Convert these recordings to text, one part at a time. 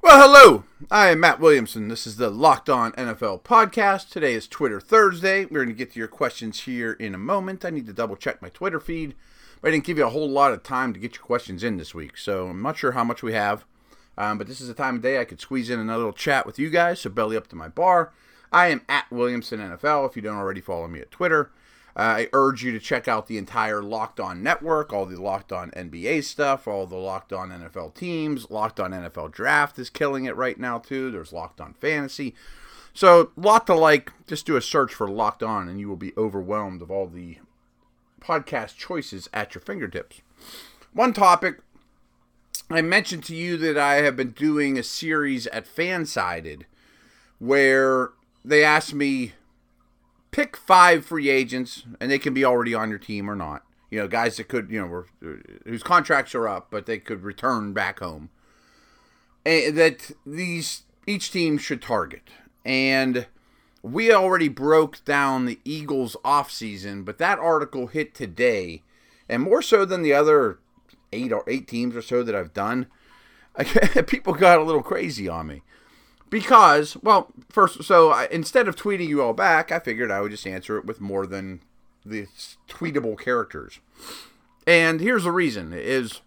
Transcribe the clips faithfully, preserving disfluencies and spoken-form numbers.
Well, hello. I am Matt Williamson. This is the Locked On N F L podcast. Today is Twitter Thursday. We're going to get to your questions here in a moment. I need to double check my Twitter feed, but I didn't give you a whole lot of time to get your questions in this week, so I'm not sure how much we have. Um, but this is the time of day I could squeeze in another little chat with you guys, so belly up to my bar. I am at Williamson N F L if you don't already follow me at Twitter. Uh, I urge you to check out the entire Locked On network, all the Locked On N B A stuff, all the Locked On N F L teams. Locked On N F L Draft is killing it right now, too. There's Locked On Fantasy. So, lot to like. Just do a search for Locked On, and you will be overwhelmed of all the podcast choices at your fingertips. One topic, I mentioned to you that I have been doing a series at Fansided where they asked me, pick five free agents, and they can be already on your team or not. You know, guys that could, you know, were, whose contracts are up, but they could return back home. And that these each team should target. And we already broke down the Eagles' offseason, but that article hit today, and more so than the other eight or eight teams or so that I've done. People got a little crazy on me. Because, well, first, so I, instead of tweeting you all back, I figured I would just answer it with more than the tweetable characters. And here's the reason, is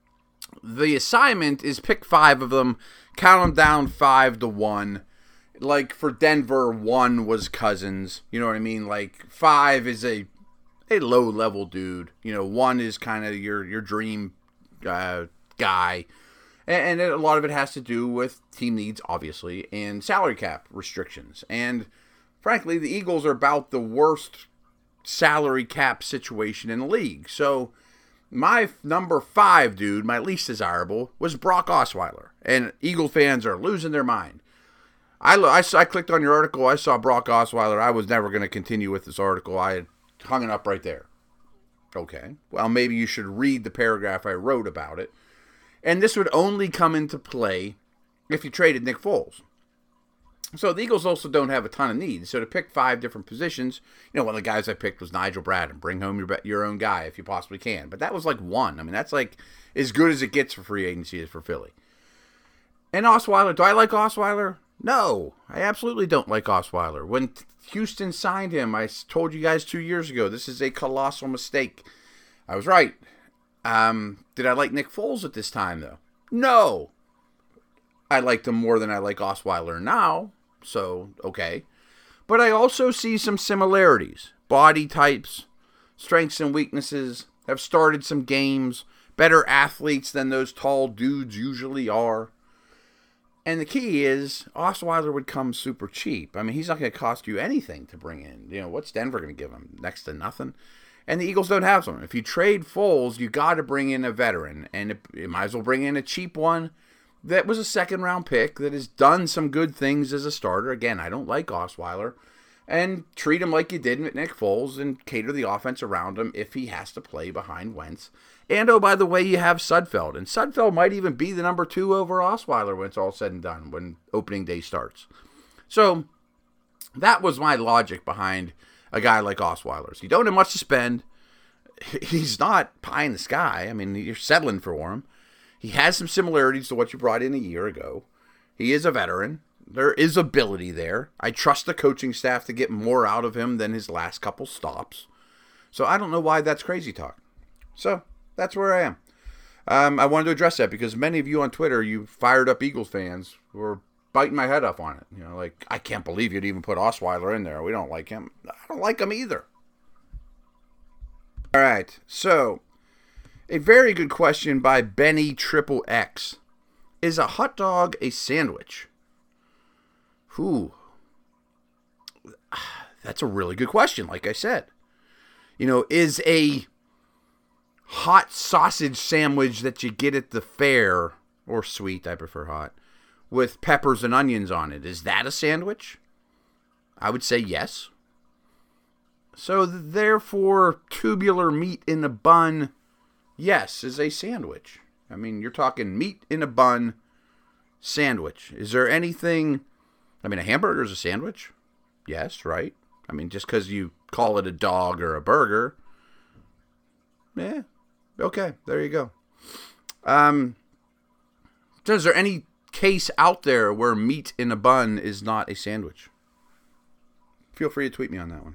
the assignment is pick five of them, count them down five to one. Like, for Denver, one was Cousins, you know what I mean? Like, five is a a low-level dude. You know, one is kind of your, your dream uh, guy. And a lot of it has to do with team needs, obviously, and salary cap restrictions. And frankly, the Eagles are about the worst salary cap situation in the league. So my number five dude, my least desirable, was Brock Osweiler. And Eagle fans are losing their mind. I, I, I clicked on your article. I saw Brock Osweiler. I was never going to continue with this article. I had hung it up right there. Okay. Well, maybe you should read the paragraph I wrote about it. And this would only come into play if you traded Nick Foles. So the Eagles also don't have a ton of needs. So to pick five different positions, you know, one of the guys I picked was Nigel Bradham. Bring home your your own guy if you possibly can. But that was like one. I mean, that's like as good as it gets for free agency as for Philly. And Osweiler, do I like Osweiler? No, I absolutely don't like Osweiler. When Houston signed him, I told you guys two years ago, this is a colossal mistake. I was right. Um, did I like Nick Foles at this time, though? No. I liked him more than I like Osweiler now, so okay. But I also see some similarities. Body types, strengths and weaknesses, have started some games, better athletes than those tall dudes usually are. And the key is, Osweiler would come super cheap. I mean, he's not going to cost you anything to bring in. You know, what's Denver going to give him? Next to nothing. And the Eagles don't have some. If you trade Foles, you got to bring in a veteran. And you might as well bring in a cheap one that was a second-round pick that has done some good things as a starter. Again, I don't like Osweiler. And treat him like you did with Nick Foles and cater the offense around him if he has to play behind Wentz. And, oh, by the way, you have Sudfeld. And Sudfeld might even be the number two over Osweiler when it's all said and done, when opening day starts. So that was my logic behind a guy like Osweiler. So you don't have much to spend. He's not pie in the sky. I mean, you're settling for him. He has some similarities to what you brought in a year ago. He is a veteran. There is ability there. I trust the coaching staff to get more out of him than his last couple stops. So I don't know why that's crazy talk. So that's where I am. Um, I wanted to address that because many of you on Twitter, you fired up Eagles fans, were biting my head off on it. You know, like, I can't believe you'd even put Osweiler in there. We don't like him. I don't like him either. All right, so a very good question by Benny Triple X. Is a hot dog a sandwich? Whew. That's a really good question, like I said. You know, is a hot sausage sandwich that you get at the fair, or sweet, I prefer hot, with peppers and onions on it, is that a sandwich? I would say yes. So therefore, tubular meat in a bun, yes, is a sandwich. I mean, you're talking meat in a bun, sandwich. Is there anything, I mean, a hamburger is a sandwich? Yes, right? I mean, just because you call it a dog or a burger, yeah, okay, there you go. Um, so is there any case out there where meat in a bun is not a sandwich? Feel free to tweet me on that one.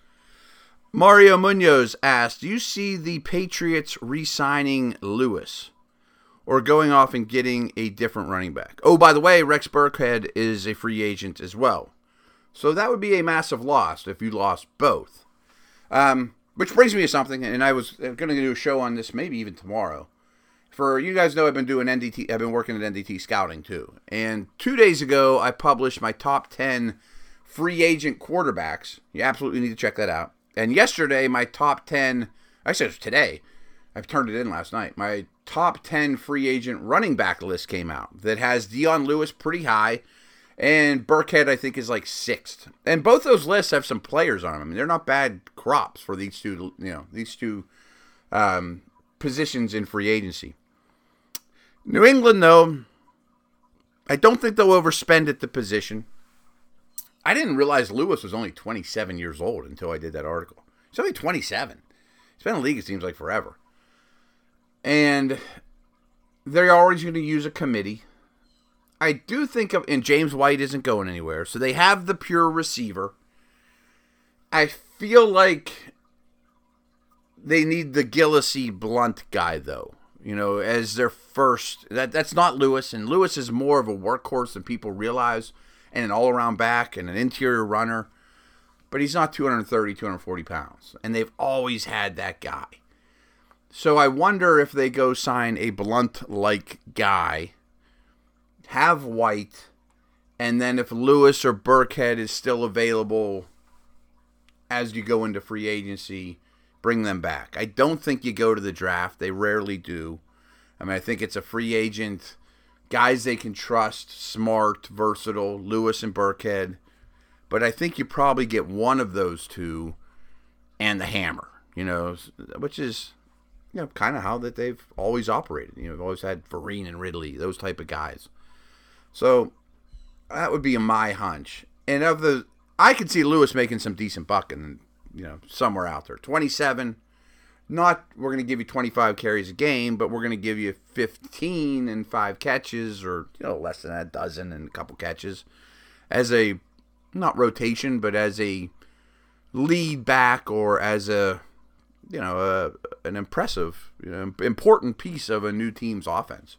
Mario Munoz asked, do you see the Patriots re-signing Lewis or going off and getting a different running back? Oh, by the way, Rex Burkhead is a free agent as well. So that would be a massive loss if you lost both. Um, which brings me to something, and I was going to do a show on this maybe even tomorrow. For you guys know, I've been doing N D T, I've been working at N D T Scouting too. And two days ago, I published my top ten free agent quarterbacks. You absolutely need to check that out. And yesterday, my top ten, I said today, I've turned it in last night. My top ten free agent running back list came out that has Dion Lewis pretty high, and Burkhead I think is like sixth. And both those lists have some players on them. I mean, they're not bad crops for these two, you know, these two um, positions in free agency. New England, though, I don't think they'll overspend at the position. I didn't realize Lewis was only twenty-seven years old until I did that article. He's only twenty-seven. He's been in the league, it seems like, forever. And they're always going to use a committee. I do think of, and James White isn't going anywhere, so they have the pure receiver. I feel like they need the Gillislee Blunt guy, though. You know, as their first. That That's not Lewis, and Lewis is more of a workhorse than people realize, and an all-around back, and an interior runner. But he's not two thirty, two forty pounds, and they've always had that guy. So I wonder if they go sign a Blunt-like guy, have White, and then if Lewis or Burkhead is still available as you go into free agency, bring them back. I don't think you go to the draft. They rarely do. I mean, I think it's a free agent, guys they can trust, smart, versatile, Lewis and Burkhead. But I think you probably get one of those two and the hammer, you know, which is, you know, kind of how that they've always operated. You know, they've always had Vereen and Ridley, those type of guys. So that would be my hunch. And of the, I could see Lewis making some decent buck and, you know, somewhere out there. twenty-seven, not we're going to give you twenty-five carries a game, but we're going to give you fifteen and five catches, or, you know, less than a dozen and a couple catches as a, not rotation, but as a lead back or as a, you know, a, an impressive, you know, important piece of a new team's offense.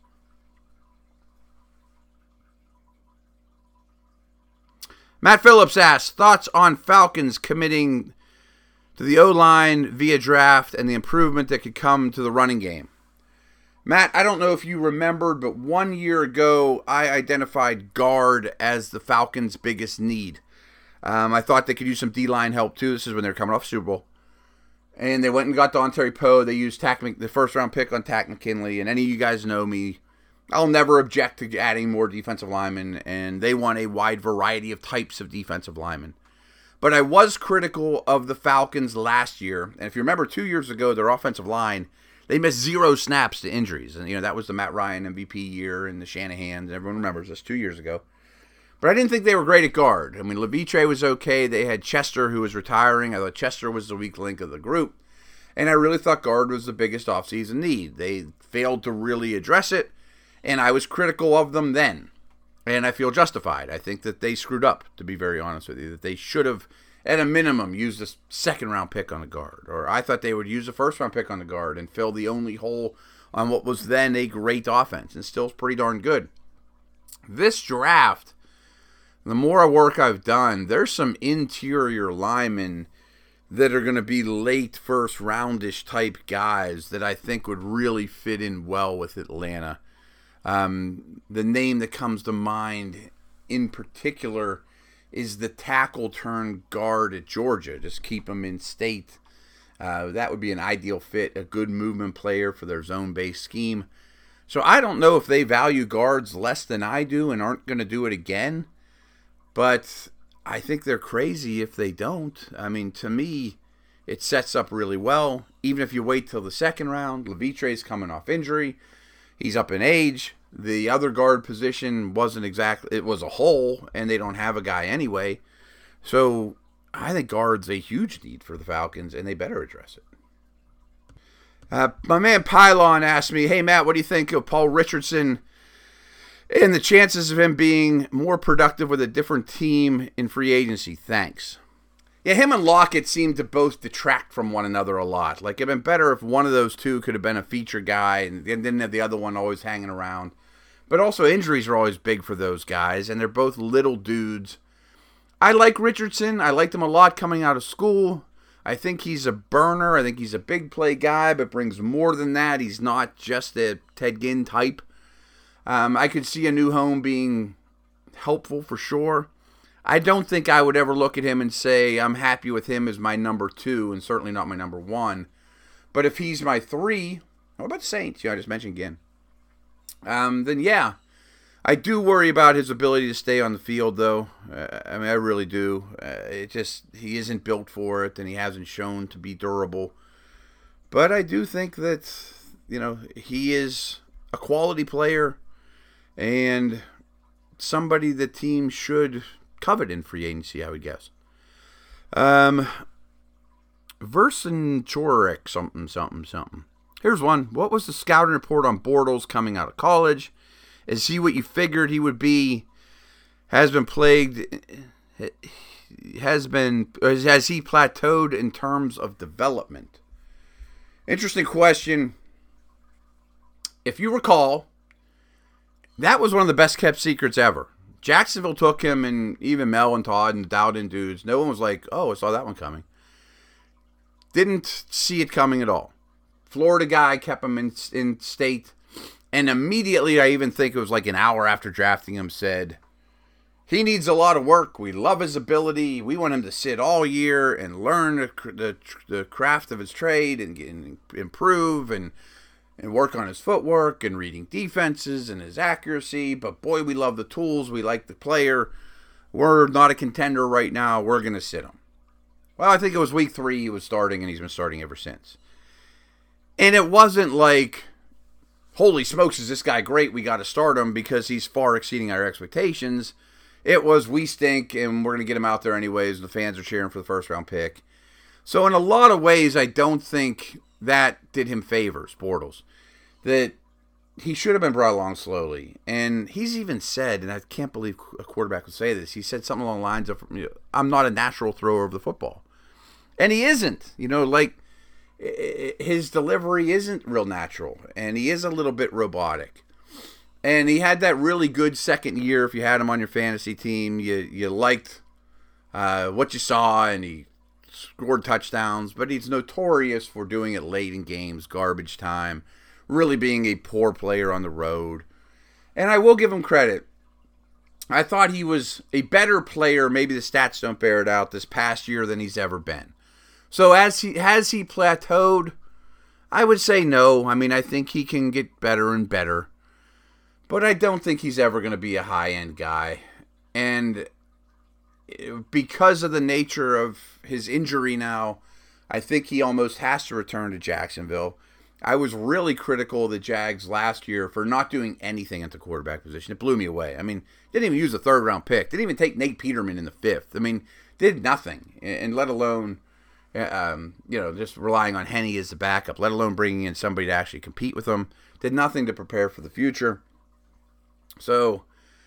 Matt Phillips asks, thoughts on Falcons committing to the O-line via draft and the improvement that could come to the running game. Matt, I don't know if you remembered, but one year ago, I identified guard as the Falcons' biggest need. Um, I thought they could use some D-line help, too. This is when they were coming off Super Bowl. And they went and got Dontari Poe. They used Tack, the first-round pick on Tack McKinley. And any of you guys know me, I'll never object to adding more defensive linemen. And they want a wide variety of types of defensive linemen. But I was critical of the Falcons last year. And if you remember, two years ago, their offensive line, they missed zero snaps to injuries. And, you know, that was the Matt Ryan M V P year and the Shanahan. And everyone remembers this two years ago. But I didn't think they were great at guard. I mean, Levitre was okay. They had Chester, who was retiring. I thought Chester was the weak link of the group. And I really thought guard was the biggest offseason need. They failed to really address it. And I was critical of them then. And I feel justified. I think that they screwed up, to be very honest with you. That they should have, at a minimum, used a second-round pick on a guard. Or I thought they would use a first-round pick on the guard and fill the only hole on what was then a great offense. And still is pretty darn good. This draft, the more work I've done, there's some interior linemen that are going to be late first-roundish type guys that I think would really fit in well with Atlanta. Um, the name that comes to mind in particular is the tackle turn guard at Georgia. Just keep him in state. Uh, that would be an ideal fit, a good movement player for their zone-based scheme. So I don't know if they value guards less than I do and aren't going to do it again. But I think they're crazy if they don't. I mean, to me, it sets up really well. Even if you wait till the second round, Levitre's coming off injury. He's up in age. The other guard position wasn't exactly, it was a hole, and they don't have a guy anyway. So I think guard's a huge need for the Falcons, and they better address it. Uh, my man Pylon asked me, hey, Matt, what do you think of Paul Richardson And the chances of him being more productive with a different team in free agency. Thanks. Yeah, him and Lockett seem to both detract from one another a lot. Like, it'd been better if one of those two could have been a feature guy and didn't have the other one always hanging around. But also, injuries are always big for those guys, and they're both little dudes. I like Richardson. I liked him a lot coming out of school. I think he's a burner. I think he's a big play guy, but brings more than that. He's not just a Ted Ginn type. Um, I could see a new home being helpful for sure. I don't think I would ever look at him and say I'm happy with him as my number two and certainly not my number one. But if he's my three, what about the Saints? You know, I just mentioned again. Um, then yeah, I do worry about his ability to stay on the field though. Uh, I mean, I really do. Uh, it just, he isn't built for it and he hasn't shown to be durable. But I do think that, you know, he is a quality player and somebody the team should covet in free agency, I would guess. Um, Vercingetorix, something, something, something. Here's one. What was the scouting report on Bortles coming out of college? Is he what you figured he would be? Has been plagued, has been, has he plateaued in terms of development? Interesting question. If you recall, that was one of the best kept secrets ever. Jacksonville took him, and even Mel and Todd and Dowden dudes, no one was like, oh, I saw that one coming. Didn't see it coming at all. Florida guy kept him in, in state, and immediately, I even think it was like an hour after drafting him, said, he needs a lot of work. We love his ability. We want him to sit all year and learn the, the, the craft of his trade and, and improve and and work on his footwork and reading defenses and his accuracy. But boy, we love the tools. We like the player. We're not a contender right now. We're going to sit him. Well, I think it was week three he was starting, and he's been starting ever since. And it wasn't like, holy smokes, is this guy great? We got to start him because he's far exceeding our expectations. It was, we stink, and we're going to get him out there anyways. The fans are cheering for the first round pick. So in a lot of ways, I don't think that did him favors, Bortles. That he should have been brought along slowly. And he's even said, and I can't believe a quarterback would say this, he said something along the lines of, I'm not a natural thrower of the football. And he isn't. You know, like, his delivery isn't real natural. And he is a little bit robotic. And he had that really good second year. If you had him on your fantasy team, you, you liked uh, what you saw, and he scored touchdowns, but he's notorious for doing it late in games, garbage time, really being a poor player on the road. And I will give him credit. I thought he was a better player, maybe the stats don't bear it out, this past year than he's ever been. So as he has he plateaued? I would say no. I mean, I think he can get better and better. But I don't think he's ever going to be a high-end guy. And because of the nature of his injury now, I think he almost has to return to Jacksonville. I was really critical of the Jags last year for not doing anything at the quarterback position. It blew me away. I mean, didn't even use a third-round pick. Didn't even take Nate Peterman in the fifth. I mean, did nothing, and let alone, um, you know, just relying on Henne as the backup, let alone bringing in somebody to actually compete with him. Did nothing to prepare for the future. So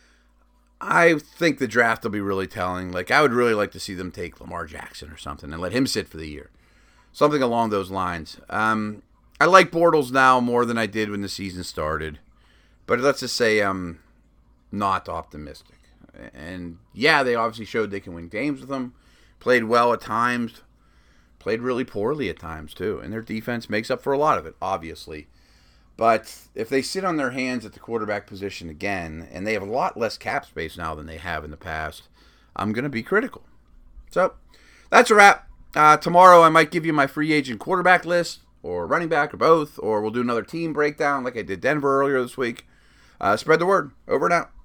I think the draft will be really telling. Like, I would really like to see them take Lamar Jackson or something and let him sit for the year. Something along those lines. Um, I like Bortles now more than I did when the season started. But let's just say I'm not optimistic. And, yeah, they obviously showed they can win games with him. Played well at times. Played really poorly at times, too. And their defense makes up for a lot of it, obviously. But if they sit on their hands at the quarterback position again, and they have a lot less cap space now than they have in the past, I'm going to be critical. So, that's a wrap. Uh, tomorrow I might give you my free agent quarterback list, or running back, or both, or we'll do another team breakdown like I did Denver earlier this week. Uh, spread the word. Over and out.